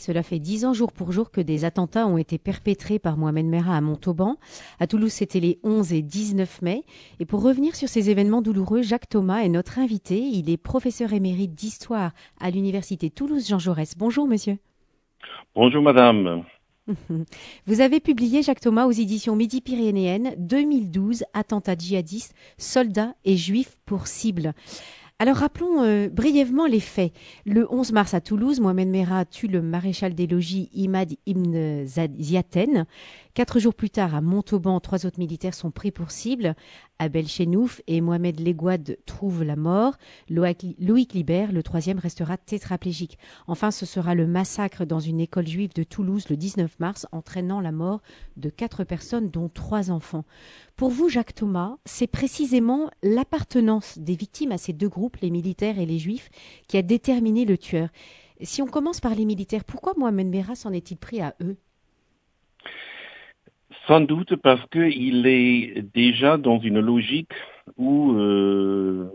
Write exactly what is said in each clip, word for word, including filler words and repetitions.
Cela fait dix ans jour pour jour que des attentats ont été perpétrés par Mohamed Merah à Montauban. À Toulouse, c'était les onze et dix-neuf mai. Et pour revenir sur ces événements douloureux, Jacques Thomas est notre invité. Il est professeur émérite d'histoire à l'université Toulouse-Jean Jaurès. Bonjour monsieur. Bonjour madame. Vous avez publié, Jacques Thomas, aux éditions Midi-Pyrénéennes, deux mille douze, Attentats djihadistes, soldats et juifs pour cible. Alors rappelons euh, brièvement les faits. Le onze mars à Toulouse, Mohamed Merah tue le maréchal des logis Imad Ibn Ziaten. Quatre jours plus tard, à Montauban, trois autres militaires sont pris pour cible. Abel Chenouf et Mohamed Legouad trouvent la mort. Loïc Libert, le troisième, restera tétraplégique. Enfin, ce sera le massacre dans une école juive de Toulouse le dix-neuf mars, entraînant la mort de quatre personnes, dont trois enfants. Pour vous, Jacques Thomas, c'est précisément l'appartenance des victimes à ces deux groupes, les militaires et les juifs, qui a déterminé le tueur. Si on commence par les militaires, pourquoi Mohamed Merah s'en est-il pris à eux ? Sans doute parce qu'il est déjà dans une logique où euh,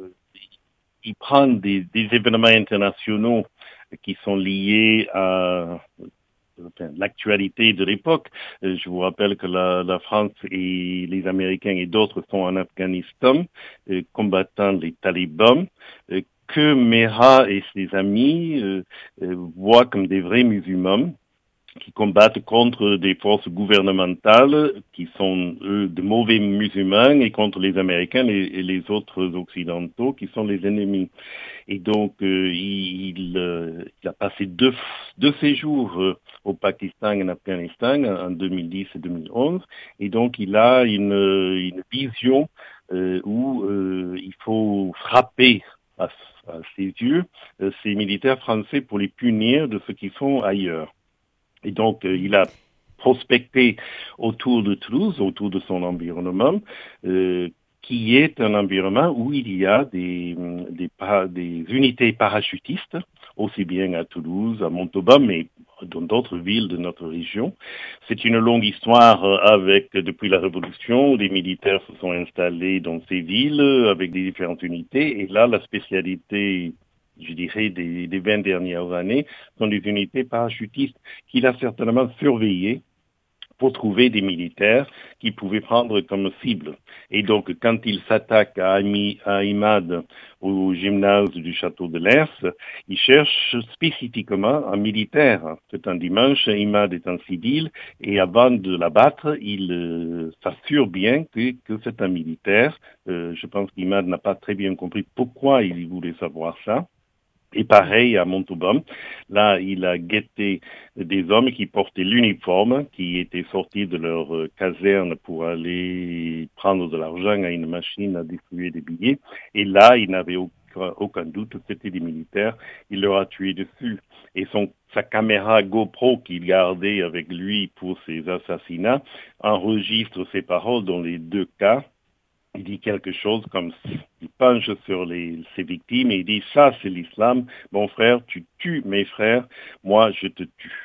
il prend des, des événements internationaux qui sont liés à enfin, l'actualité de l'époque. Je vous rappelle que la, la France et les Américains et d'autres sont en Afghanistan, euh, combattant les talibans, euh, que Merah et ses amis euh, euh, voient comme des vrais musulmans qui combattent contre des forces gouvernementales qui sont, eux, de mauvais musulmans et contre les Américains et, et les autres occidentaux qui sont les ennemis. Et donc, euh, il, euh, il a passé deux, deux séjours euh, au Pakistan et en Afghanistan en deux mille dix et deux mille onze. Et donc, il a une, une vision euh, où euh, il faut frapper à, à ses yeux euh, ces militaires français pour les punir de ce qu'ils font ailleurs. Et donc, euh, il a prospecté autour de Toulouse, autour de son environnement, euh, qui est un environnement où il y a des, des, des unités parachutistes, aussi bien à Toulouse, à Montauban, mais dans d'autres villes de notre région. C'est une longue histoire avec, depuis la Révolution, les militaires se sont installés dans ces villes avec des différentes unités. Et là, la spécialité, je dirais, des, des vingt dernières années, sont des unités parachutistes qu'il a certainement surveillées pour trouver des militaires qui pouvaient prendre comme cible. Et donc, quand il s'attaque à, Ami, à Imad, au gymnase du château de Lers, il cherche spécifiquement un militaire. C'est un dimanche, Imad est un civil, et avant de l'abattre, il euh, s'assure bien que, que c'est un militaire. Euh, je pense qu'Imad n'a pas très bien compris pourquoi il voulait savoir ça. Et pareil à Montauban, là, il a guetté des hommes qui portaient l'uniforme, qui étaient sortis de leur caserne pour aller prendre de l'argent à une machine à distribuer des billets. Et là, il n'avait aucun, aucun doute, c'était des militaires. Il leur a tué dessus. Et son, sa caméra GoPro qu'il gardait avec lui pour ses assassinats enregistre ses paroles dans les deux cas. Il dit quelque chose comme, il penche sur les, ses victimes et il dit, ça c'est l'islam, mon frère, tu tues mes frères, moi je te tue.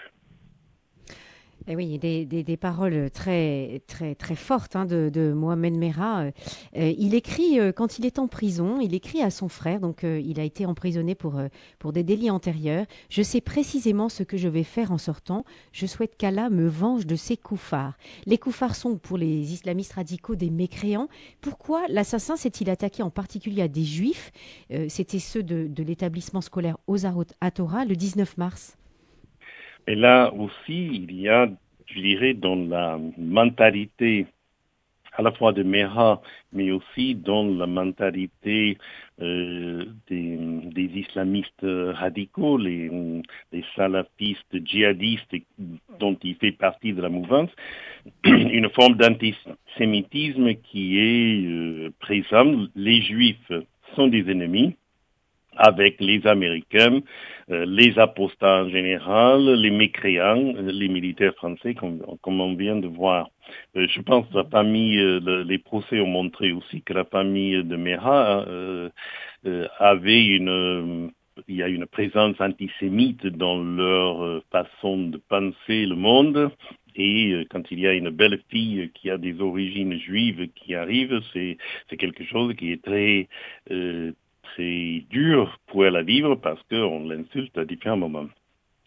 Eh oui, des, des, des paroles très, très, très fortes hein, de, de Mohamed Merah. Euh, il écrit, euh, quand il est en prison, il écrit à son frère, donc euh, il a été emprisonné pour, euh, pour des délits antérieurs. Je sais précisément ce que je vais faire en sortant. Je souhaite qu'Allah me venge de ces koufars. Les koufars sont, pour les islamistes radicaux, des mécréants. Pourquoi l'assassin s'est-il attaqué en particulier à des juifs euh, C'était ceux de, de l'établissement scolaire Ozarot Hatorah le dix-neuf mars. Et là aussi, il y a, je dirais, dans la mentalité à la fois de Merah, mais aussi dans la mentalité euh, des, des islamistes radicaux, les, les salafistes djihadistes dont il fait partie de la mouvance, une forme d'antisémitisme qui est euh, présente. Les juifs sont des ennemis, avec les Américains, euh, les apostats en général, les mécréants, les militaires français, comme, comme on vient de voir. Euh, je pense que la famille, euh, le, les procès ont montré aussi que la famille de Merah euh, euh, avait une, euh, il y a une présence antisémite dans leur façon de penser le monde. Et euh, quand il y a une belle fille qui a des origines juives qui arrive, c'est, c'est quelque chose qui est très euh, c'est dur pour elle à vivre parce qu'on l'insulte à différents moments.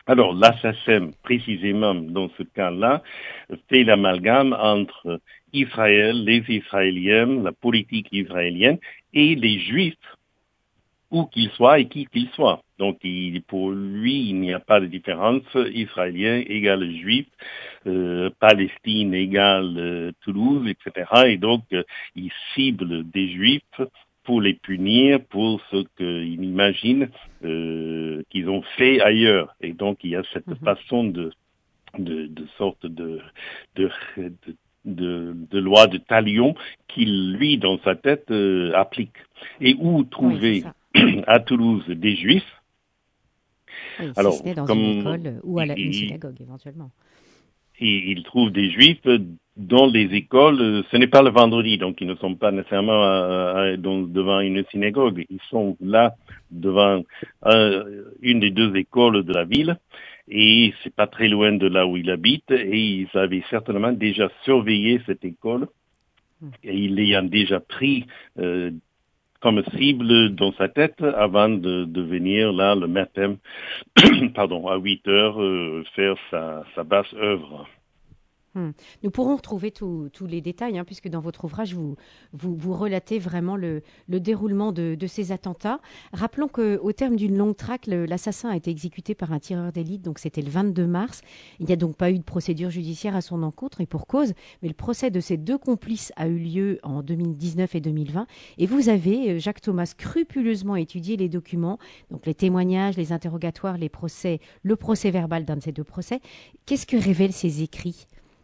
Alors, l'A S A C E M, précisément dans ce cas-là, fait l'amalgame entre Israël, les Israéliens, la politique israélienne et les Juifs, où qu'ils soient et qui qu'ils soient. Donc, il, pour lui, il n'y a pas de différence. Israélien égale juif, euh, Palestine égale euh, Toulouse, et cetera. Et donc, euh, il cible des juifs pour les punir pour ce qu'ils imaginent euh, qu'ils ont fait ailleurs. Et donc, il y a cette mm-hmm. façon de, de, de sorte de, de, de De, de loi de talion qu'il, lui, dans sa tête, euh, applique. Et où trouver oui, à Toulouse des Juifs. Oui, alors, si ce n'est dans comme une école ou à la, une synagogue, éventuellement. Et il trouve des Juifs dans les écoles. Ce n'est pas le vendredi, donc ils ne sont pas nécessairement à, à, dans, devant une synagogue. Ils sont là devant euh, une des deux écoles de la ville. Et c'est pas très loin de là où il habite, et ils avaient certainement déjà surveillé cette école, et il l'ayant déjà pris euh, comme cible dans sa tête avant de, de venir là le matin, pardon, à huit heures euh, faire sa, sa basse œuvre. Hum. Nous pourrons retrouver tous les détails, hein, puisque dans votre ouvrage, vous, vous, vous relatez vraiment le, le déroulement de, de ces attentats. Rappelons qu'au terme d'une longue traque, l'assassin a été exécuté par un tireur d'élite, donc c'était le vingt-deux mars. Il n'y a donc pas eu de procédure judiciaire à son encontre, et pour cause, mais le procès de ces deux complices a eu lieu en deux mille dix-neuf et deux mille vingt. Et vous avez, Jacques Thomas, scrupuleusement étudié les documents, donc les témoignages, les interrogatoires, les procès, le procès verbal d'un de ces deux procès. Qu'est-ce que révèlent ces écrits ?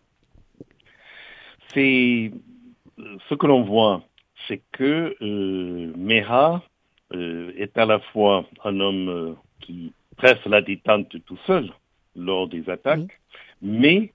C'est ce que l'on voit, c'est que euh, Meha euh, est à la fois un homme euh, qui presse la détente tout seul lors des attaques, oui. mais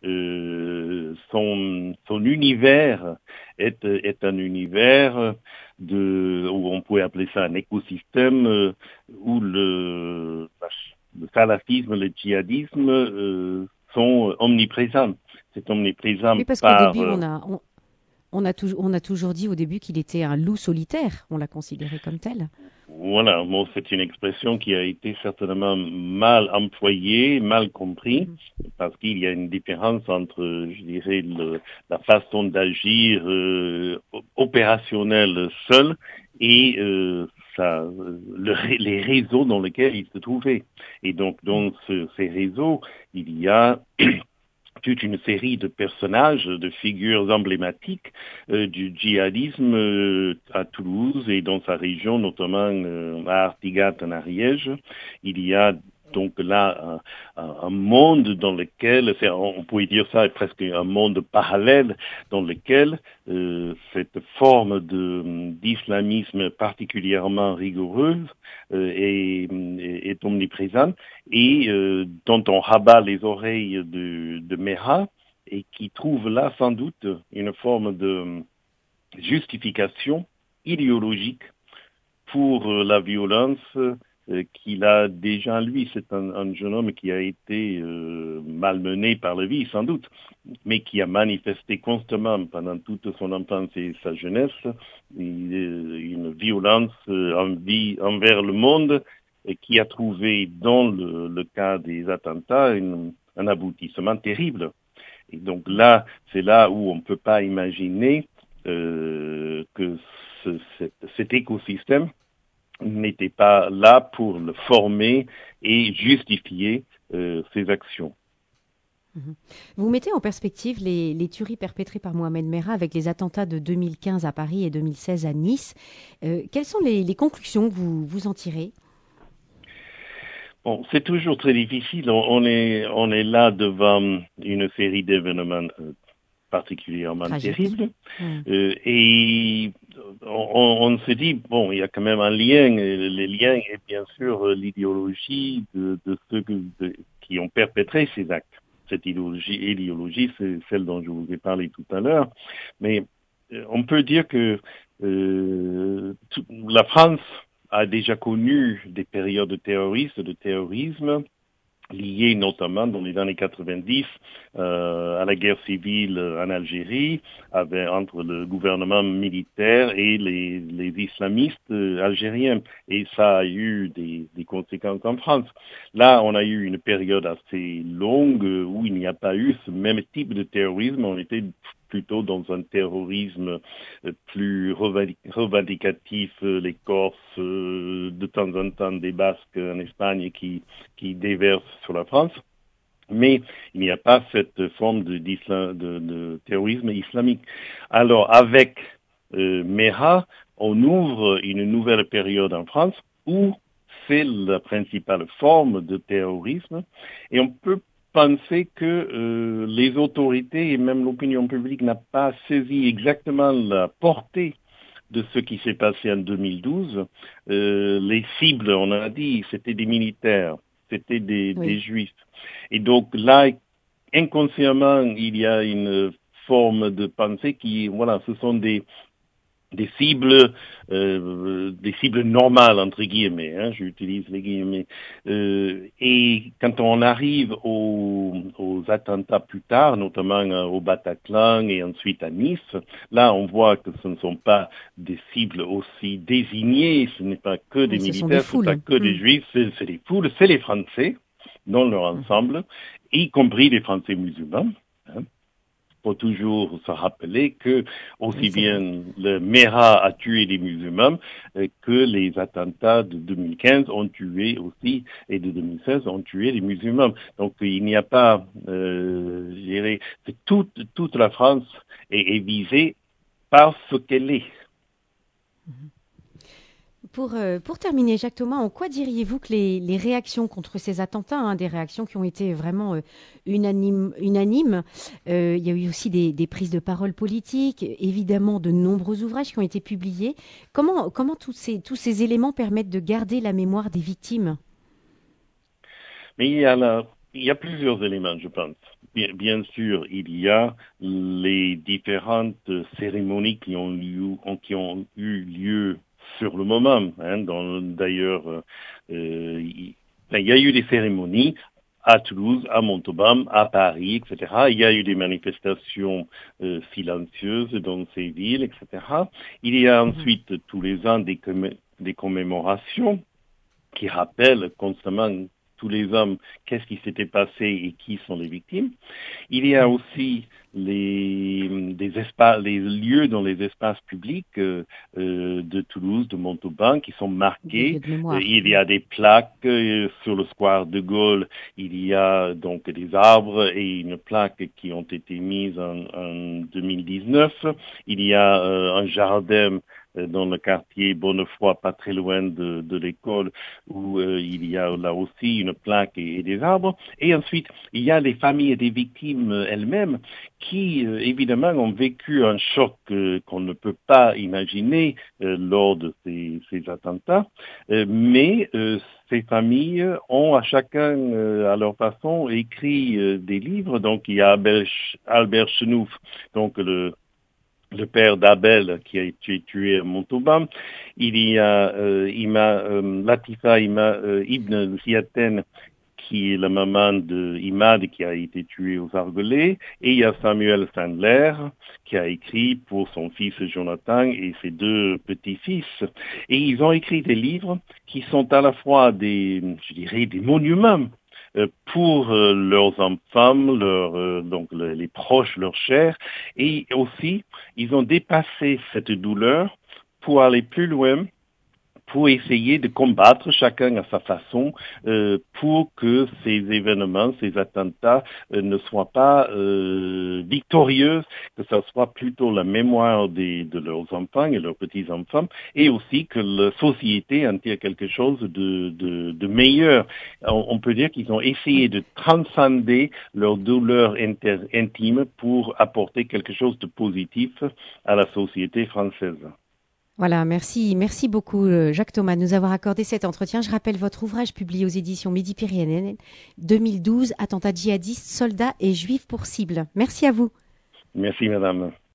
euh, son, son univers est, est un univers de, où on pourrait appeler ça un écosystème euh, où le, le salafisme, le djihadisme euh, sont omniprésents. C'est omniprésent oui, parce par... qu'au début, on a, on, on, a toujours, on a toujours dit au début qu'il était un loup solitaire. On l'a considéré comme tel. Voilà, bon, c'est une expression qui a été certainement mal employée, mal comprise, mm-hmm. parce qu'il y a une différence entre, je dirais, le, la façon d'agir euh, opérationnelle seule et euh, ça, le, les réseaux dans lesquels il se trouvait. Et donc, dans ce, ces réseaux, il y a toute une série de personnages, de figures emblématiques euh, du djihadisme euh, à Toulouse et dans sa région, notamment euh, à Artigat, en Ariège. Il y a donc là un, un monde dans lequel, on pourrait dire ça est presque un monde parallèle dans lequel euh, cette forme de, d'islamisme particulièrement rigoureuse euh, est, est omniprésente et euh, dont on rabat les oreilles de, de Meha et qui trouve là sans doute une forme de justification idéologique pour la violence qu'il a déjà, lui, c'est un, un jeune homme qui a été euh, malmené par la vie, sans doute, mais qui a manifesté constamment pendant toute son enfance et sa jeunesse une, une violence envie, envers le monde et qui a trouvé dans le, le cas des attentats une, un aboutissement terrible. Et donc là, c'est là où on ne peut pas imaginer euh, que ce, cet, cet écosystème n'était pas là pour le former et justifier euh, ses actions. Vous mettez en perspective les, les tueries perpétrées par Mohamed Merah avec les attentats de deux mille quinze à Paris et deux mille seize à Nice. Euh, quelles sont les, les conclusions que vous, vous en tirez ? Bon, c'est toujours très difficile. On, on, est, on est là devant une série d'événements euh, particulièrement Tragique. terribles. Mmh. Euh, et on, on se dit, bon, il y a quand même un lien. Le lien est bien sûr l'idéologie de, de ceux que, de, qui ont perpétré ces actes. Cette idéologie, idéologie, c'est celle dont je vous ai parlé tout à l'heure. Mais euh, on peut dire que euh, tout, la France a déjà connu des périodes terroristes, de terrorisme, lié notamment dans les années quatre-vingt-dix euh, à la guerre civile en Algérie, avec, entre le gouvernement militaire et les, les islamistes euh, algériens. Et ça a eu des, des conséquences en France. Là, on a eu une période assez longue où il n'y a pas eu ce même type de terrorisme. On était plutôt dans un terrorisme plus revendicatif, les Corses, de temps en temps des Basques en Espagne qui, qui déversent sur la France. Mais il n'y a pas cette forme de, de, de terrorisme islamique. Alors, avec euh, Merah, on ouvre une nouvelle période en France où c'est la principale forme de terrorisme et on peut penser que euh, les autorités et même l'opinion publique n'a pas saisi exactement la portée de ce qui s'est passé en deux mille douze. Euh, les cibles, on a dit, c'était des militaires, c'était des, oui. des juifs. Et donc là, inconsciemment, il y a une forme de pensée qui, voilà, ce sont des des cibles, euh, des cibles normales entre guillemets, hein, j'utilise les guillemets. Euh, et quand on arrive aux, aux attentats plus tard, notamment euh, au Bataclan et ensuite à Nice, là on voit que ce ne sont pas des cibles aussi désignées, ce n'est pas que des oui, militaires, ce n'est pas que mmh. des juifs, c'est, c'est des foules, c'est les Français dans leur ensemble, mmh. y compris les Français musulmans. Hein. Faut toujours se rappeler que aussi oui, bien le Merah a tué les musulmans euh, que les attentats de deux mille quinze ont tué aussi et de deux mille seize ont tué les musulmans. Donc il n'y a pas, euh, je dirais, toute toute la France est, est visée par ce qu'elle est. Pour, euh, pour terminer, Jacques Thomas, en quoi diriez-vous que les, les réactions contre ces attentats, hein, des réactions qui ont été vraiment euh, unanimes, unanimes euh, il y a eu aussi des, des prises de parole politiques, évidemment de nombreux ouvrages qui ont été publiés. Comment, comment tous, ces, tous ces éléments permettent de garder la mémoire des victimes ? Mais il y a, la, il y a plusieurs éléments, je pense. Bien, bien sûr, il y a les différentes cérémonies qui ont, lieu, qui ont eu lieu sur le moment. Hein, dans, d'ailleurs, euh, il, il y a eu des cérémonies à Toulouse, à Montauban, à Paris, et cetera. Il y a eu des manifestations euh, silencieuses dans ces villes, et cetera. Il y a ensuite tous les ans des, commé- des commémorations qui rappellent constamment tous les hommes, qu'est-ce qui s'était passé et qui sont les victimes. Il y a aussi les, des espaces, les lieux dans les espaces publics euh, euh, de Toulouse, de Montauban, qui sont marqués. Euh, il y a des plaques euh, sur le square de Gaulle. Il y a donc des arbres et une plaque qui ont été mises en, en deux mille dix-neuf. Il y a euh, un jardin dans le quartier Bonnefoy, pas très loin de, de l'école, où euh, il y a là aussi une plaque et, et des arbres. Et ensuite, il y a les familles des victimes elles-mêmes qui, euh, évidemment, ont vécu un choc euh, qu'on ne peut pas imaginer euh, lors de ces, ces attentats. Euh, mais euh, ces familles ont à chacun, euh, à leur façon, écrit euh, des livres. Donc, il y a Albert, Albert Chenouf, donc le le père d'Abel qui a été tué à Montauban. Il y a euh, Ima, euh, Latifa Ima, euh, Ibn Ziaten, qui est la maman de Imad qui a été tué aux Argelès. Et il y a Samuel Sandler qui a écrit pour son fils Jonathan et ses deux petits-fils. Et ils ont écrit des livres qui sont à la fois des, je dirais, des monuments pour euh, leurs enfants, leurs, euh, donc le, les proches, leurs chers, et aussi ils ont dépassé cette douleur pour aller plus loin, pour essayer de combattre chacun à sa façon, euh, pour que ces événements, ces attentats euh, ne soient pas euh, victorieux, que ce soit plutôt la mémoire des, de leurs enfants et leurs petits-enfants, et aussi que la société en tire quelque chose de, de, de meilleur. On, on peut dire qu'ils ont essayé de transcender leur douleur inter, intime pour apporter quelque chose de positif à la société française. Voilà, merci, merci beaucoup Jacques Thomas de nous avoir accordé cet entretien. Je rappelle votre ouvrage publié aux éditions Midi-Pyrénées deux mille douze, Attentats djihadistes, soldats et juifs pour cible. Merci à vous. Merci madame.